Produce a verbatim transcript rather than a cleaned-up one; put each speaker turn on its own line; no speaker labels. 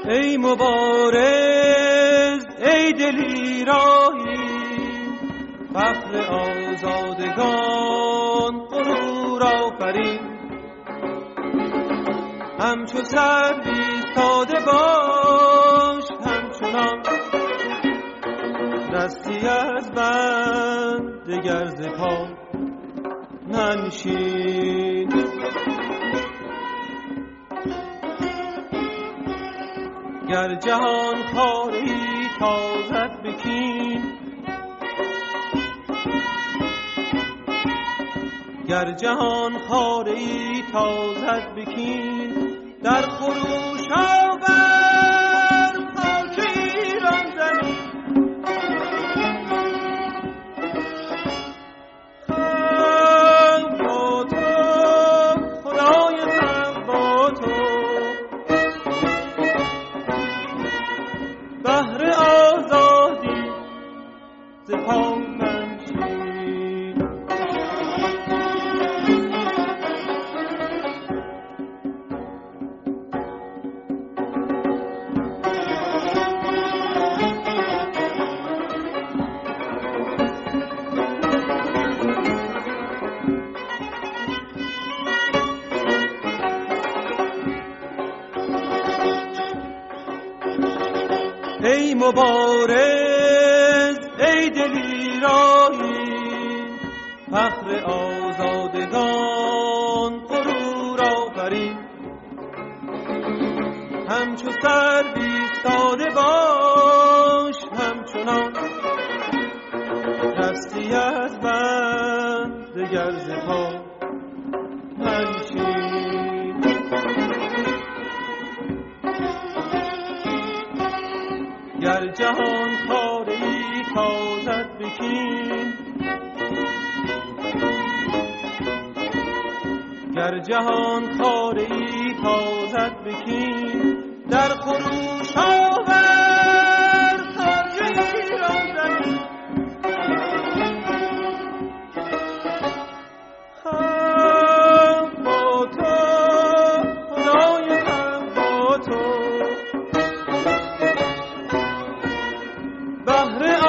ای مبارز ای دلیرایی، فخر آزادگان غرور آفرین. همچو سر ایستاده باش، همچنان دستی از بند دگر ز پا منشین. گر جهان خاری تازد بکین، گر جهان خاری تازد بکین، در خروش آور خاک ایران زمین. خلق با تو، خدای خلق با تو، بهر آزادی ز پا منشین. ای مبارز ای دلیرایی، فخر آزادگان غرور آفرین. همچو سر ایستاده باش، همچنان دستی از بند دگر ز پا منشین. گر جهان خاری تازد بکین، گر جهان خاری تازد بکین، در خروش آور خاک ایران زمین. خلق با تو، خدای خلق با تو، بهر